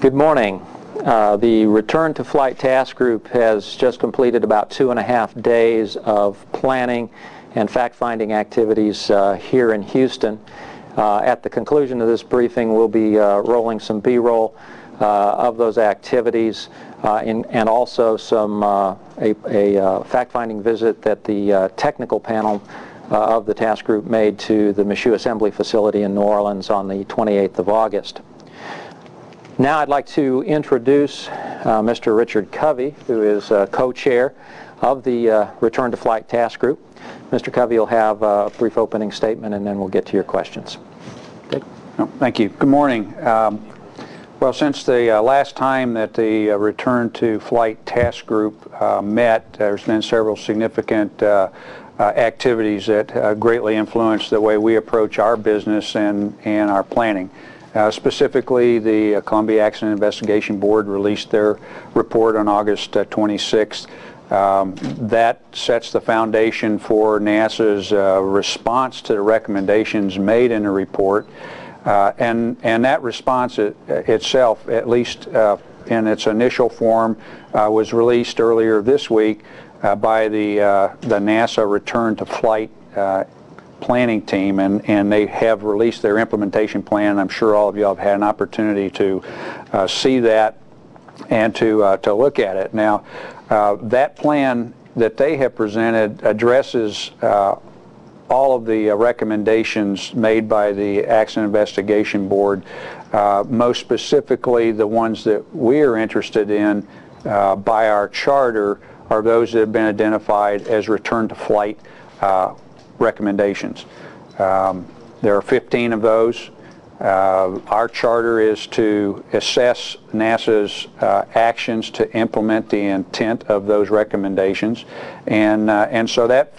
Good morning. The Return to Flight Task Group has just completed about 2.5 days of planning and fact-finding activities here in Houston. At the conclusion of this briefing, we'll be rolling some B-roll of those activities and also some a fact-finding visit that the technical panel of the task group made to the Michoud Assembly Facility in New Orleans on the 28th of August. Now I'd like to introduce Mr. Richard Covey, who is co-chair of the Return to Flight Task Group. Mr. Covey will have a brief opening statement and then we'll get to your questions. Okay. Oh, thank you. Good morning. Well, since the last time that the Return to Flight Task Group met, there's been several significant activities that greatly influence the way we approach our business and our planning. Specifically, the Columbia Accident Investigation Board released their report on August 26th. That sets the foundation for NASA's response to the recommendations made in the report. And that response itself, at least in its initial form, was released earlier this week by the NASA Return to Flight planning team, and they have released their implementation plan. I'm sure all of you have had an opportunity to see that and to look at it. Now, that plan that they have presented addresses all of the recommendations made by the Accident Investigation Board, most specifically the ones that we are interested in by our charter are those that have been identified as return to flight recommendations. There are 15 of those. Our charter is to assess NASA's actions to implement the intent of those recommendations, and so that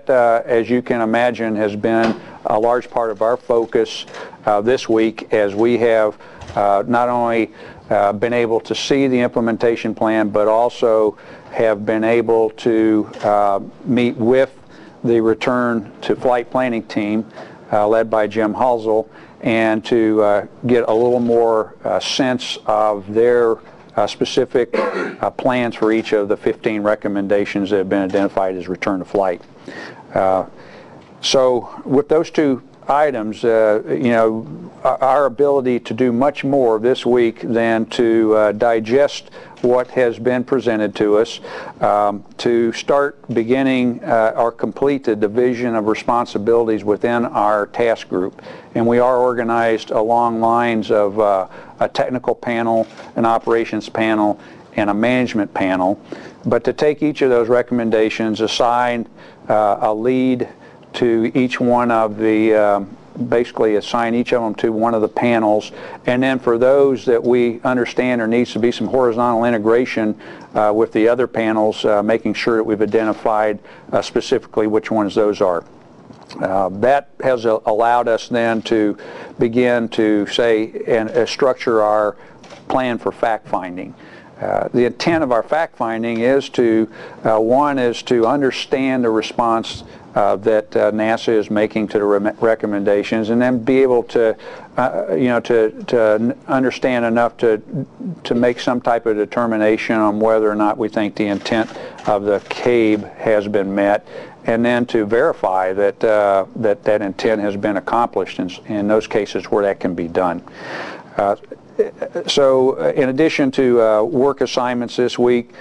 as you can imagine, has been a large part of our focus this week, as we have not only been able to see the implementation plan, but also have been able to meet with the Return to Flight planning team led by Jim Halsell, and to get a little more sense of their specific plans for each of the 15 recommendations that have been identified as return to flight. So with those two items, our ability to do much more this week than to digest what has been presented to us, to start beginning or complete the division of responsibilities within our task group. And we are organized along lines of a technical panel, an operations panel, and a management panel. But to take each of those recommendations, assign a lead to each one of the basically assign each of them to one of the panels, and then for those that we understand there needs to be some horizontal integration with the other panels, making sure that we've identified specifically which ones those are. That has allowed us then to begin to say and structure our plan for fact-finding. The intent of our fact-finding is to, one is to understand the response that NASA is making to the recommendations, and then be able to, to understand enough to make some type of determination on whether or not we think the intent of the CABE has been met, and then to verify that that intent has been accomplished in those cases where that can be done. So in addition to work assignments this week,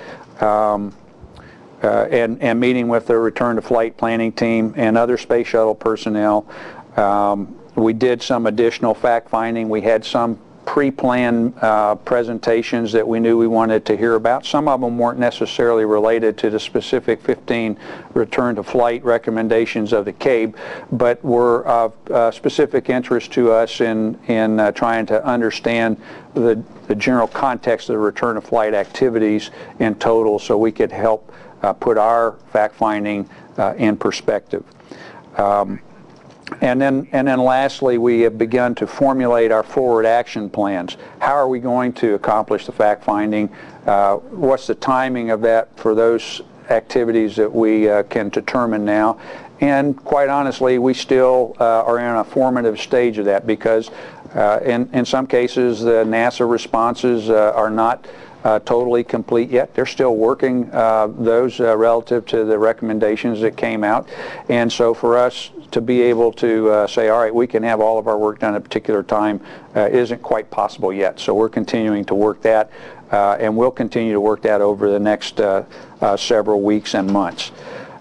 and meeting with the Return to Flight planning team and other space shuttle personnel, we did some additional fact-finding. We had some pre-planned presentations that we knew we wanted to hear about. Some of them weren't necessarily related to the specific 15 Return to Flight recommendations of the CABE, but were of specific interest to us in trying to understand the general context of the Return to Flight activities in total, so we could help put our fact-finding in perspective. And then lastly, we have begun to formulate our forward action plans. How are we going to accomplish the fact-finding? What's the timing of that for those activities that we can determine now? And quite honestly, we still are in a formative stage of that, because In some cases, the NASA responses are not totally complete yet. They're still working those relative to the recommendations that came out. And so for us to be able to say, all right, we can have all of our work done at a particular time isn't quite possible yet. So we're continuing to work that, and we'll continue to work that over the next several weeks and months.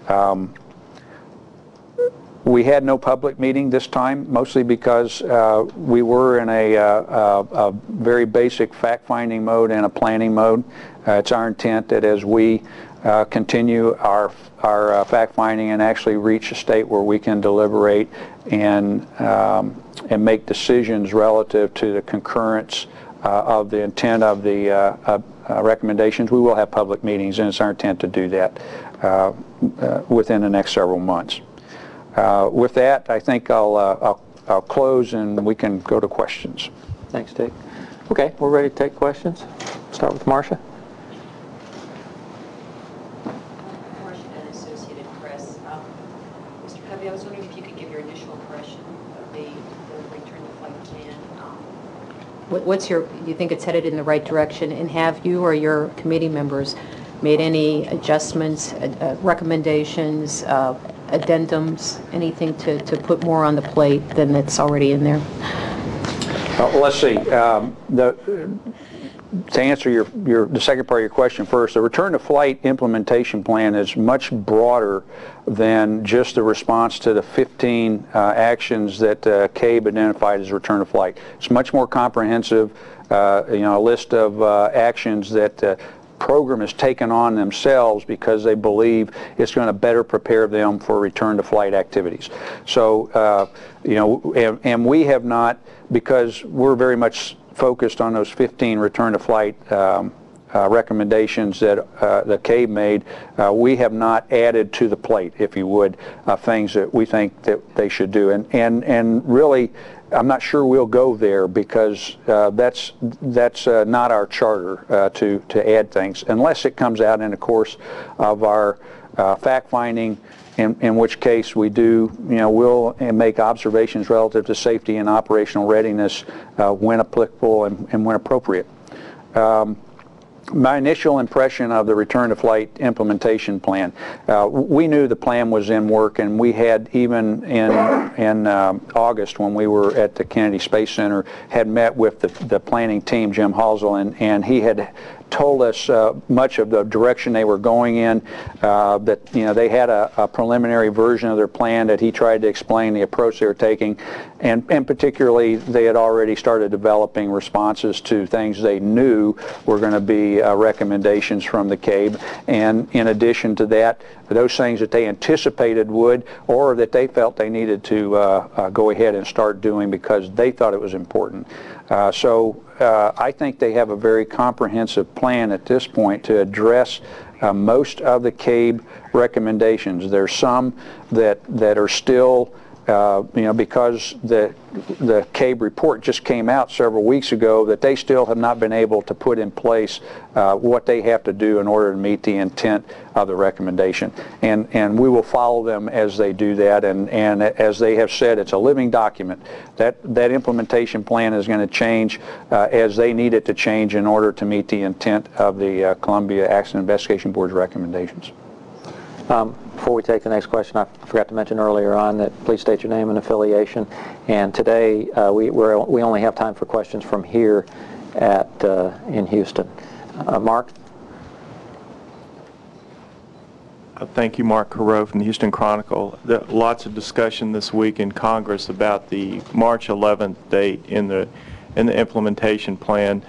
We had no public meeting this time, mostly because we were in a very basic fact-finding mode and a planning mode. It's our intent that as we continue our fact-finding and actually reach a state where we can deliberate and make decisions relative to the concurrence of the intent of the recommendations, we will have public meetings, and it's our intent to do that within the next several months. With that, I think I'll close and we can go to questions. Thanks, Dick. Okay, we're ready to take questions. Start with Marcia. Marcia and Associated Press. Mr. Covey, I was wondering if you could give your initial impression of the return to flight plan. Do you think it's headed in the right direction? And have you or your committee members made any adjustments, recommendations, addendums, anything to put more on the plate than that's already in there? Well, let's see. To answer the second part of your question first, the return to flight implementation plan is much broader than just the response to the 15 actions that CABE identified as return to flight. It's much more comprehensive, a list of actions that program has taken on themselves because they believe it's going to better prepare them for return to flight activities. So, and we have not, because we're very much focused on those 15 return to flight recommendations that the CABE made, we have not added to the plate, if you would, things that we think that they should do. And really, I'm not sure we'll go there because that's not our charter to add things, unless it comes out in the course of our fact-finding, in which case we do, we'll make observations relative to safety and operational readiness when applicable and when appropriate. My initial impression of the return to flight implementation plan, we knew the plan was in work, and we had even in August when we were at the Kennedy Space Center had met with the planning team, Jim Halsell, and he had told us much of the direction they were going in, that they had a preliminary version of their plan that he tried to explain the approach they were taking, and particularly they had already started developing responses to things they knew were going to be recommendations from the CABE, and in addition to that, those things that they anticipated would, or that they felt they needed to go ahead and start doing because they thought it was important. So I think they have a very comprehensive plan at this point to address most of the CABE recommendations. There's some that are still, because the CABE report just came out several weeks ago, that they still have not been able to put in place what they have to do in order to meet the intent of the recommendation. And we will follow them as they do that, and as they have said, it's a living document. That implementation plan is going to change as they need it to change in order to meet the intent of the Columbia Accident Investigation Board's recommendations. Before we take the next question, I forgot to mention earlier on that please state your name and affiliation. And today we only have time for questions from here in Houston. Mark? Thank you, Mark Carreau from the Houston Chronicle. Lots of discussion this week in Congress about the March 11th date in the implementation plan,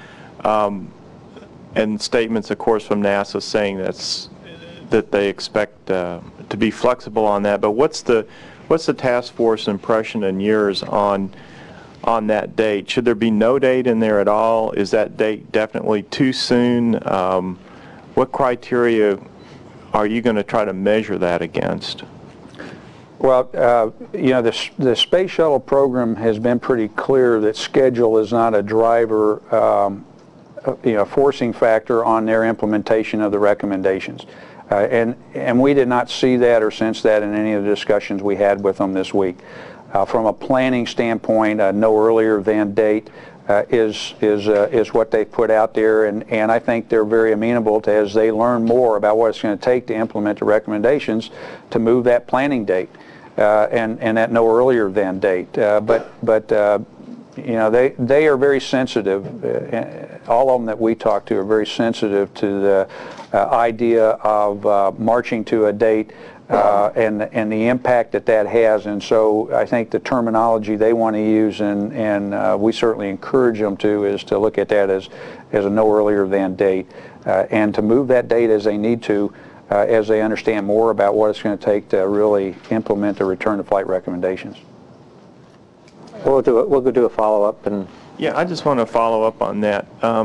and statements, of course, from NASA saying that they expect to be flexible on that. But what's the task force impression and yours on that date? Should there be no date in there at all? Is that date definitely too soon? What criteria are you going to try to measure that against? Well, the Space Shuttle program has been pretty clear that schedule is not a driver, forcing factor on their implementation of the recommendations. And we did not see that or sense that in any of the discussions we had with them this week. From a planning standpoint, no earlier than date is what they put out there, and I think they're very amenable to, as they learn more about what it's going to take to implement the recommendations, to move that planning date and that no earlier than date. But you know, they are very sensitive. All of them that we talk to are very sensitive to the idea of marching to a date and the impact that has. And so I think the terminology they want to use, and we certainly encourage them to, is to look at that as a no earlier than date, and to move that date as they need to, as they understand more about what it's going to take to really implement the return to flight recommendations. We'll do a follow-up. And Yeah, I just want to follow up on that.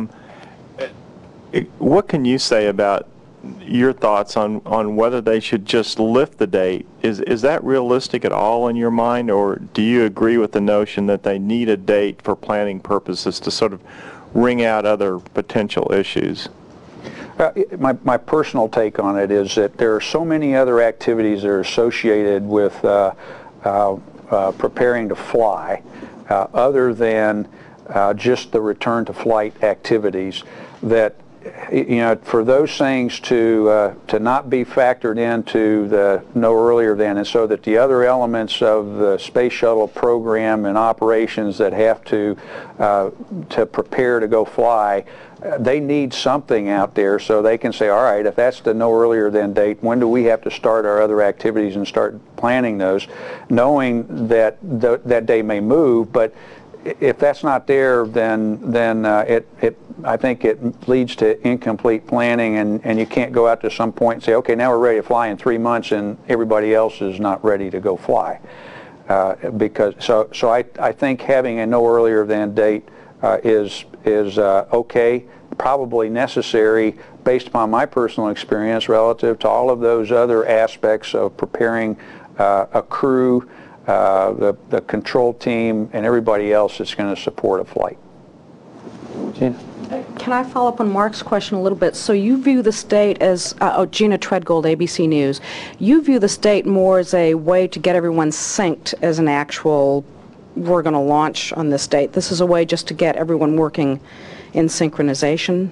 What can you say about your thoughts on whether they should just lift the date? Is that realistic at all in your mind, or do you agree with the notion that they need a date for planning purposes to sort of wring out other potential issues? My personal take on it is that there are so many other activities that are associated with preparing to fly, other than just the return to flight activities, that, you know, for those things to not be factored into the no earlier than, and so that the other elements of the space shuttle program and operations that have to prepare to go fly, they need something out there so they can say, all right, if that's the no earlier than date, when do we have to start our other activities and start planning those, knowing that that day may move. But if that's not there, then I think it leads to incomplete planning, and you can't go out to some point and say, okay, now we're ready to fly in 3 months, and everybody else is not ready to go fly. So I think having a no earlier than date is okay, probably necessary based upon my personal experience relative to all of those other aspects of preparing a crew, the control team, and everybody else that's going to support a flight. Gina? Can I follow up on Mark's question a little bit? So you view the state as, Gina Treadgold, ABC News, you view the state more as a way to get everyone synced as an actual, we're going to launch on this date. This is a way just to get everyone working in synchronization?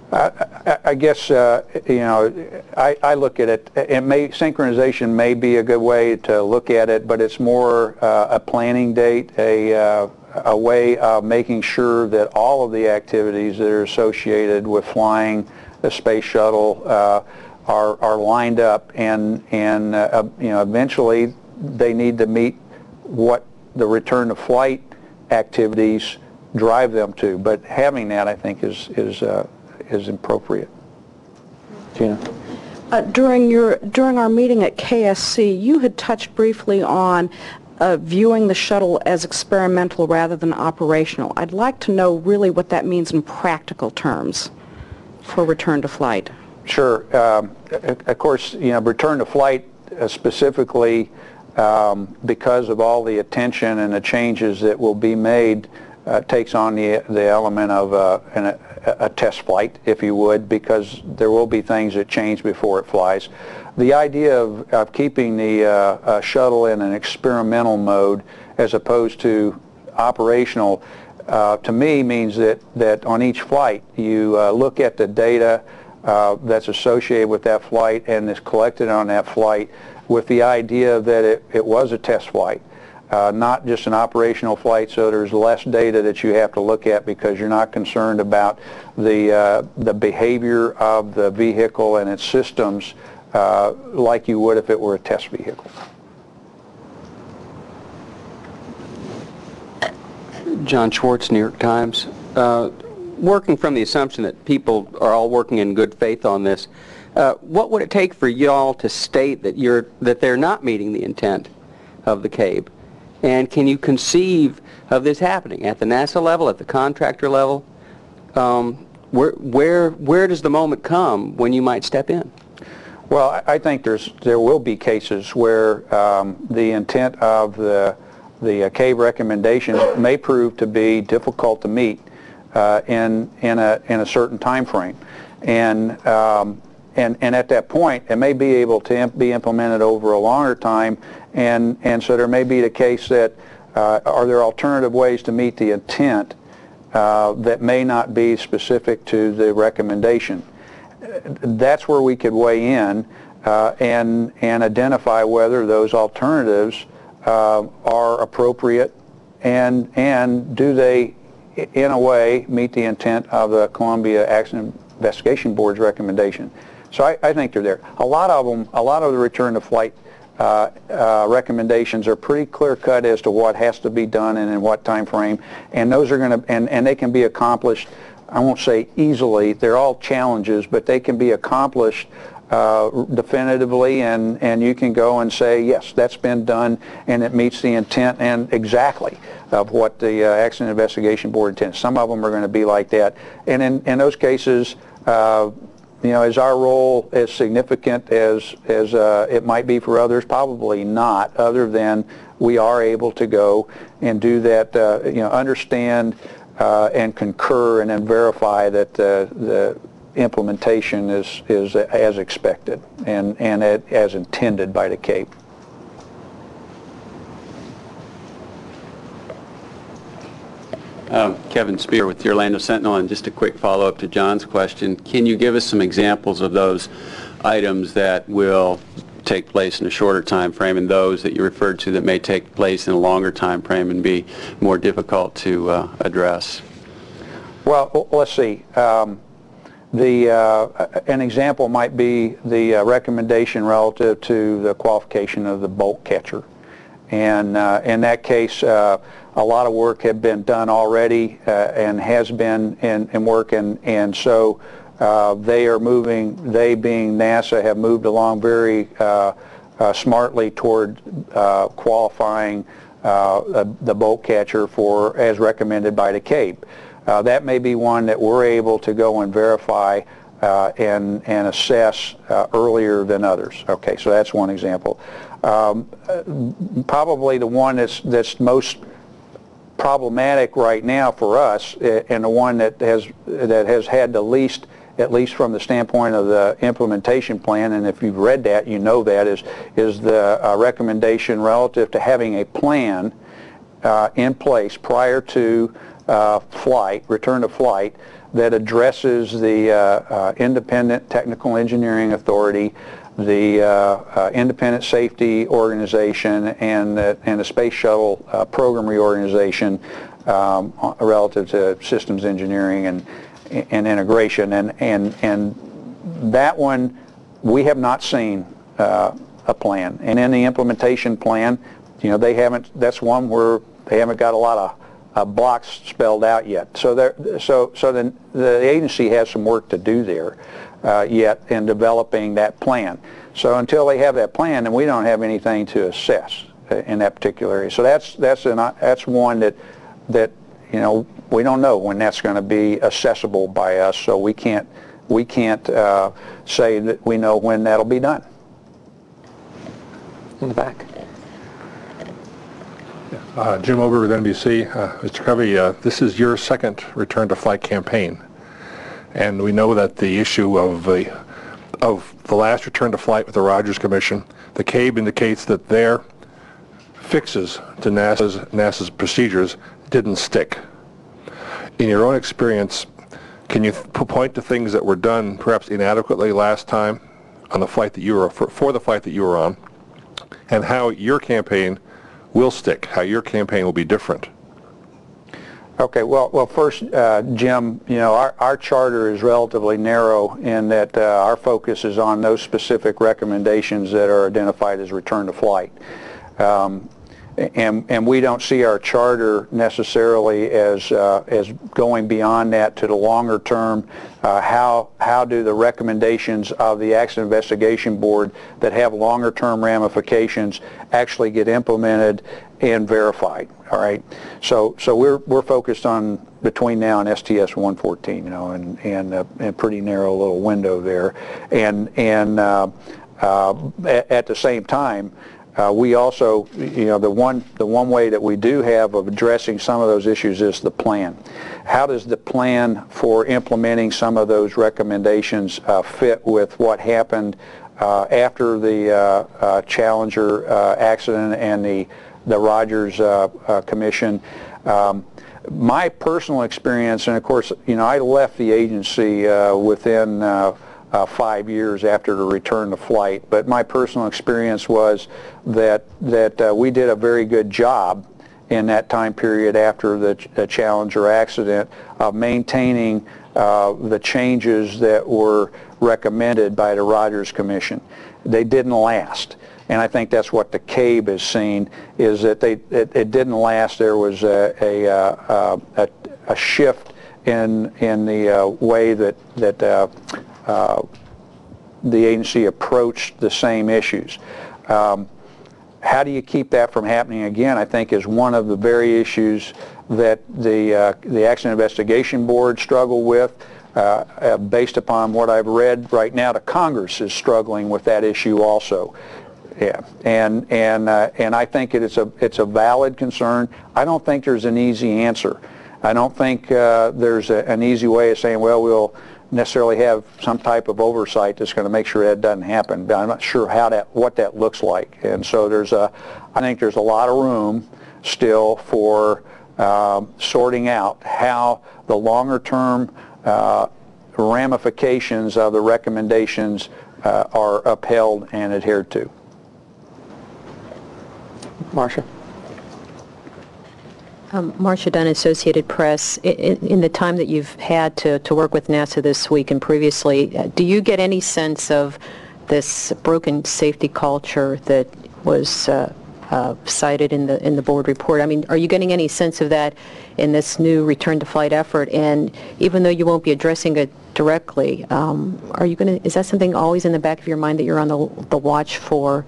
I guess, you know, I look at it, synchronization may be a good way to look at it, but it's more a planning date, a way of making sure that all of the activities that are associated with flying the space shuttle are lined up, and you know, eventually they need to meet what the return to flight activities drive them to. But having that, I think, is appropriate. Gina? During our meeting at KSC, you had touched briefly on viewing the shuttle as experimental rather than operational. I'd like to know really what that means in practical terms for return to flight. Sure. Of course, you know, return to flight specifically, because of all the attention and the changes that will be made, takes on the element of a test flight, if you would, because there will be things that change before it flies. The idea of keeping the shuttle in an experimental mode as opposed to operational, to me, means that on each flight you look at the data that's associated with that flight and is collected on that flight, with the idea that it was a test flight. Not just an operational flight, so there's less data that you have to look at because you're not concerned about the behavior of the vehicle and its systems like you would if it were a test vehicle. John Schwartz, New York Times. Working from the assumption that people are all working in good faith on this, what would it take for y'all to state that they're not meeting the intent of the CABE? And can you conceive of this happening at the NASA level, at the contractor level? Where does the moment come when you might step in? Well, I think there will be cases where the intent of the CABE recommendations may prove to be difficult to meet in a certain time frame, and and at that point, it may be able to be implemented over a longer time, and so there may be the case that are there alternative ways to meet the intent that may not be specific to the recommendation. That's where we could weigh in and identify whether those alternatives are appropriate and do they, in a way, meet the intent of the Columbia Accident Investigation Board's recommendation. So I think they're there. A lot of the return to flight recommendations are pretty clear-cut as to what has to be done and in what time frame, and those are going to and they can be accomplished. I won't say easily. They're all challenges, but they can be accomplished definitively, and you can go and say, yes, that's been done, and it meets the intent and exactly of what the Accident Investigation Board intends. Some of them are going to be like that, and in those cases, is our role as significant as it might be for others? Probably not, other than we are able to go and do that, understand and concur and then verify that the implementation is as expected and as intended by the CAPE. Kevin Spear with the Orlando Sentinel, and just a quick follow-up to John's question. Can you give us some examples of those items that will take place in a shorter time frame and those that you referred to that may take place in a longer time frame and be more difficult to address? Well, let's see. An example might be the recommendation relative to the qualification of the bolt catcher. And in that case, a lot of work had been done already and has been in work, and so they being NASA have moved along very smartly toward qualifying the bolt catcher for as recommended by the CAPE. That may be one that we're able to go and verify and assess earlier than others. Okay, so that's one example. Probably the one that's most problematic right now for us, and the one that has had the least, at least from the standpoint of the implementation plan, and if you've read that, you know that, is the recommendation relative to having a plan in place prior to return to flight, that addresses the Independent Technical Engineering Authority, the Independent Safety Organization, and the Space Shuttle Program Reorganization relative to systems engineering and integration. And that one, we have not seen a plan. And in the implementation plan, they haven't. That's one where they haven't got a lot of blocks spelled out yet. So the agency has some work to do there yet in developing that plan. So until they have that plan, then we don't have anything to assess in that particular area. So that's one that we don't know when that's going to be accessible by us. So we can't say that we know when that'll be done. In the back. Jim Ober with NBC. Mr. Covey, this is your second return to flight campaign, and we know that the issue of the last return to flight with the Rogers Commission, the CABE indicates that their fixes to NASA's procedures didn't stick. In your own experience, can you point to things that were done perhaps inadequately last time on the flight that you were for the flight that you were on, and how your campaign will stick, how your campaign will be different? Okay, well first, Jim, our charter is relatively narrow in that our focus is on those specific recommendations that are identified as return to flight. And we don't see our charter necessarily as going beyond that to the longer term. How do the recommendations of the Accident Investigation Board that have longer term ramifications actually get implemented and verified? All right. So we're focused on between now and STS 114, and a pretty narrow little window there, and at the same time, We also, the one way that we do have of addressing some of those issues is the plan. How does the plan for implementing some of those recommendations fit with what happened after the Challenger accident and the Rogers Commission? My personal experience, and of course, I left the agency within 5 years after the return to flight, but my personal experience was that we did a very good job in that time period after the Challenger accident of maintaining the changes that were recommended by the Rogers Commission. They didn't last. And I think that's what the CABE has seen, is that it didn't last. There was a shift in the way that the agency approached the same issues. How do you keep that from happening again, I think, is one of the very issues that the Accident Investigation Board struggled with. Based upon what I've read right now, the Congress is struggling with that issue also. Yeah, and I think it's a valid concern. I don't think there's an easy answer. I don't think there's an easy way of saying, well, we'll necessarily have some type of oversight that's going to make sure that doesn't happen. But I'm not sure what that looks like. And so I think there's a lot of room still for sorting out how the longer-term ramifications of the recommendations are upheld and adhered to. Marcia? Marcia Dunn, Associated Press. In the time that you've had to work with NASA this week and previously, do you get any sense of this broken safety culture that was cited in the board report? I mean, are you getting any sense of that in this new return to flight effort? And even though you won't be addressing it directly, is that something always in the back of your mind that you're on the watch for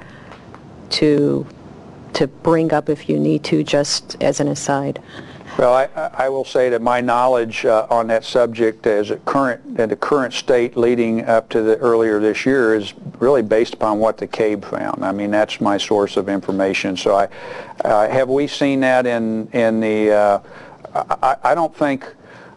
to bring up if you need to, just as an aside? Well, I will say that my knowledge on that subject at the current state leading up to earlier this year is really based upon what the CABE found. I mean, that's my source of information. So have we seen that in the, I don't think,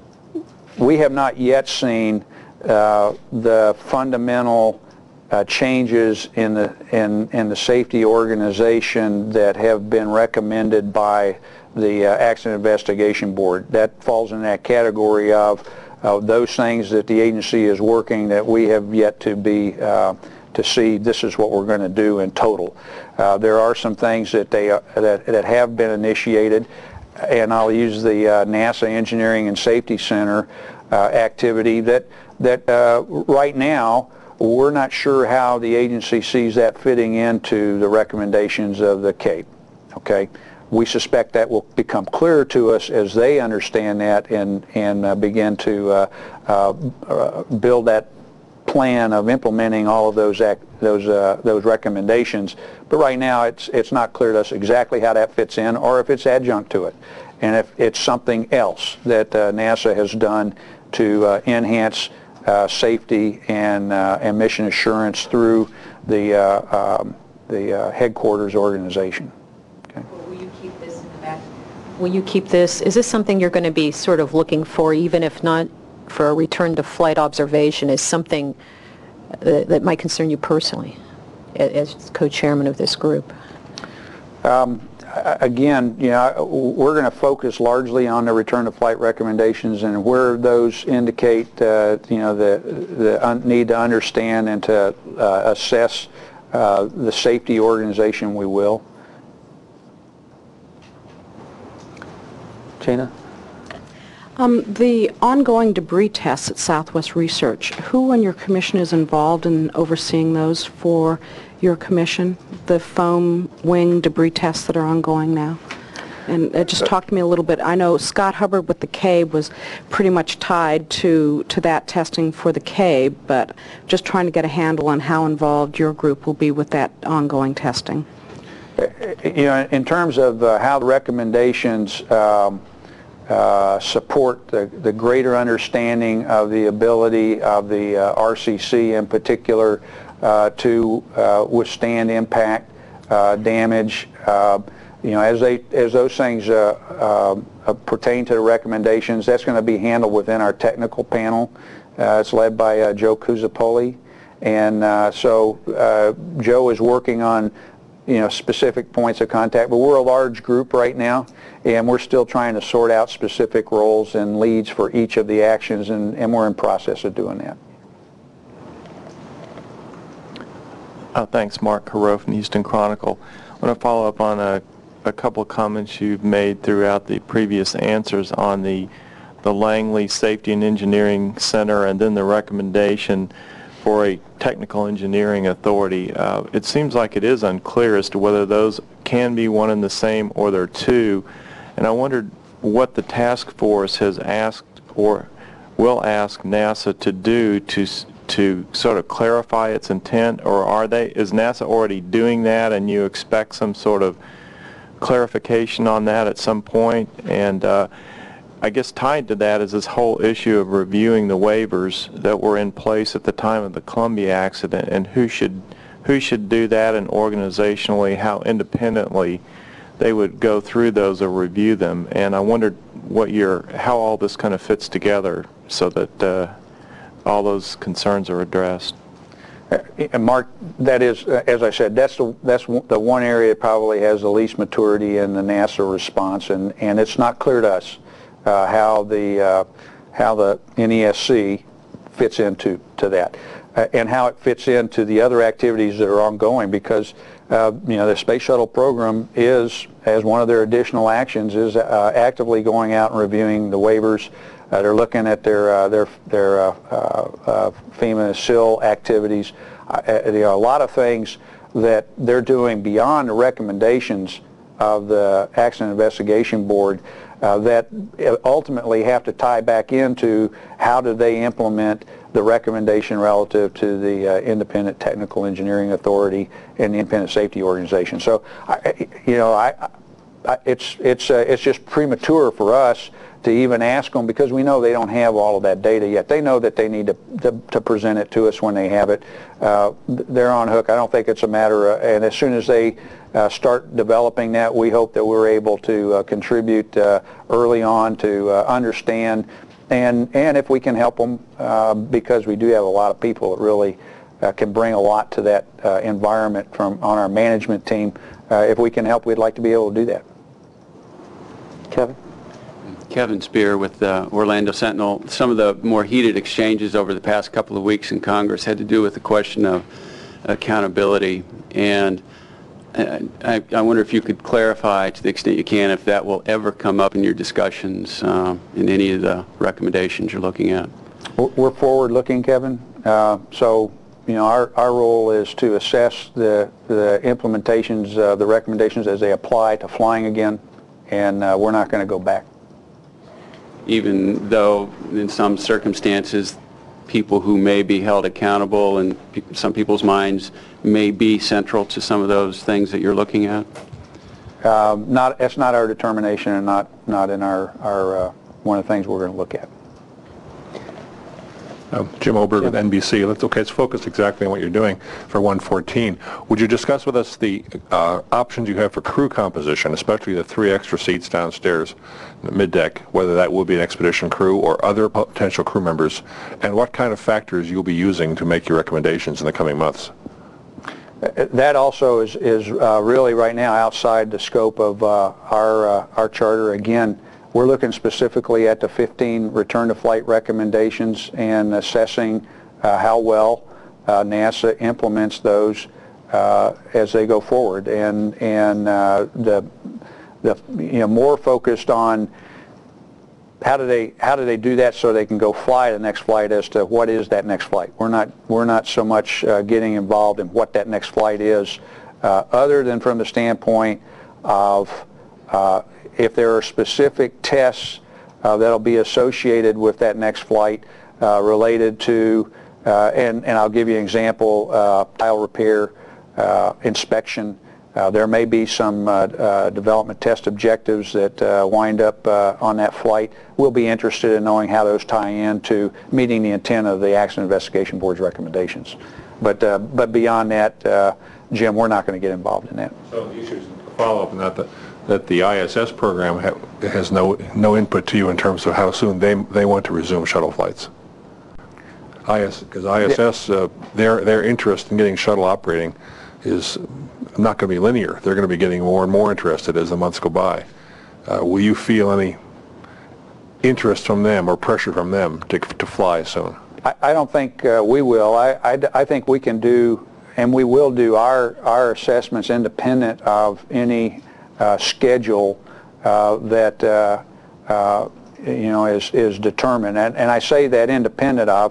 we have not yet seen the fundamental changes in the safety organization that have been recommended by the Accident Investigation Board. That falls in that category of those things that the agency is working that we have yet to be to see this is what we're going to do in total. There are some things that that have been initiated, and I'll use the NASA Engineering and Safety Center activity that right now we're not sure how the agency sees that fitting into the recommendations of the CABE. Okay, we suspect that will become clearer to us as they understand that and begin to build that plan of implementing all of those recommendations. But right now, it's not clear to us exactly how that fits in, or if it's adjunct to it, and if it's something else that NASA has done to enhance safety and mission assurance through the headquarters organization. Okay. Will you keep this in the back? Will you keep this? Is this something you're going to be sort of looking for, even if not for a return to flight observation, is something that might concern you personally as co-chairman of this group? Again, we're going to focus largely on the return to flight recommendations, and where those indicate, the need to understand and to assess the safety organization, we will. Gina? The ongoing debris tests at Southwest Research, who on your commission is involved in overseeing those for your commission, the foam wing debris tests that are ongoing now? And just talk to me a little bit. I know Scott Hubbard with the CABE was pretty much tied to that testing for the CABE, but just trying to get a handle on how involved your group will be with that ongoing testing. In terms of how the recommendations support the greater understanding of the ability of the RCC in particular to withstand impact, damage. As those things pertain to the recommendations, that's going to be handled within our technical panel. It's led by Joe Kuzapoli, and so Joe is working on specific points of contact, but we're a large group right now, and we're still trying to sort out specific roles and leads for each of the actions, and we're in process of doing that. Thanks, Mark Carreau from the Houston Chronicle. I want to follow up on a couple of comments you've made throughout the previous answers on the Langley Safety and Engineering Center and then the recommendation for a technical engineering authority. It seems like it is unclear as to whether those can be one and the same or they're two, and I wondered what the task force has asked or will ask NASA to do to sort of clarify its intent, or is NASA already doing that and you expect some sort of clarification on that at some point? And I guess tied to that is this whole issue of reviewing the waivers that were in place at the time of the Columbia accident, and who should do that, and organizationally how independently they would go through those or review them. And I wondered how all this kind of fits together so that all those concerns are addressed. And Mark, that is, as I said, that's the one area that probably has the least maturity in the NASA response, and it's not clear to us how the NESC fits into that, and how it fits into the other activities that are ongoing, because the Space Shuttle program is, as one of their additional actions, is actively going out and reviewing the waivers. They're looking at their FEMA SIL activities. A lot of things that they're doing beyond the recommendations of the Accident Investigation Board that ultimately have to tie back into how do they implement the recommendation relative to the Independent Technical Engineering Authority and the Independent Safety Organization. So, it's just premature for us to even ask them, because we know they don't have all of that data yet. They know that they need to present it to us when they have it. They're on hook. I don't think it's a matter of, and as soon as they start developing that, we hope that we're able to contribute early on to understand, and if we can help them, because we do have a lot of people that really can bring a lot to that environment on our management team. If we can help, we'd like to be able to do that. Kevin? Kevin Spear with the Orlando Sentinel. Some of the more heated exchanges over the past couple of weeks in Congress had to do with the question of accountability, and I wonder if you could clarify, to the extent you can, if that will ever come up in your discussions in any of the recommendations you're looking at. We're forward-looking, Kevin. So, our role is to assess the implementations, the recommendations as they apply to flying again, and we're not going to go back. Even though in some circumstances people who may be held accountable in some people's minds may be central to some of those things that you're looking at? That's not our determination, and not in our one of the things we're going to look at. Jim Oberg with NBC. Let's focus exactly on what you're doing for 114. Would you discuss with us the options you have for crew composition, especially the 3 extra seats downstairs, the mid-deck, whether that will be an expedition crew or other potential crew members, and what kind of factors you'll be using to make your recommendations in the coming months? That also is really right now outside the scope of our charter. Again, we're looking specifically at the 15 return-to-flight recommendations and assessing how well NASA implements those as they go forward, and the more focused on how do they do that so they can go fly the next flight as to what is that next flight. We're not so much getting involved in what that next flight is, other than from the standpoint of if there are specific tests that'll be associated with that next flight related to, and I'll give you an example, tile repair, inspection. There may be some development test objectives that wind up on that flight. We'll be interested in knowing how those tie in to meeting the intent of the Accident Investigation Board's recommendations. But beyond that, Jim, we're not going to get involved in that. So the issue is to follow up on that the ISS program has no input to you in terms of how soon they want to resume shuttle flights. Because ISS, their interest in getting shuttle operating is not going to be linear. They're going to be getting more and more interested as the months go by. Will you feel any interest from them or pressure from them to fly soon? I don't think we will. I think we can do, and we will do, our assessments independent of any schedule that is determined. And I say that independent of.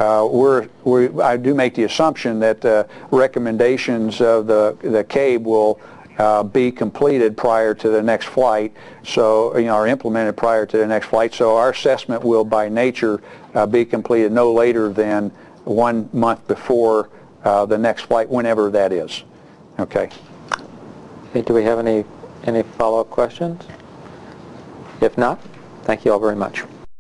I do make the assumption that recommendations of the CABE will be completed prior to the next flight, so are implemented prior to the next flight. So our assessment will, by nature, be completed no later than 1 month before the next flight, whenever that is. Okay. Okay, do we have any follow-up questions? If not, thank you all very much.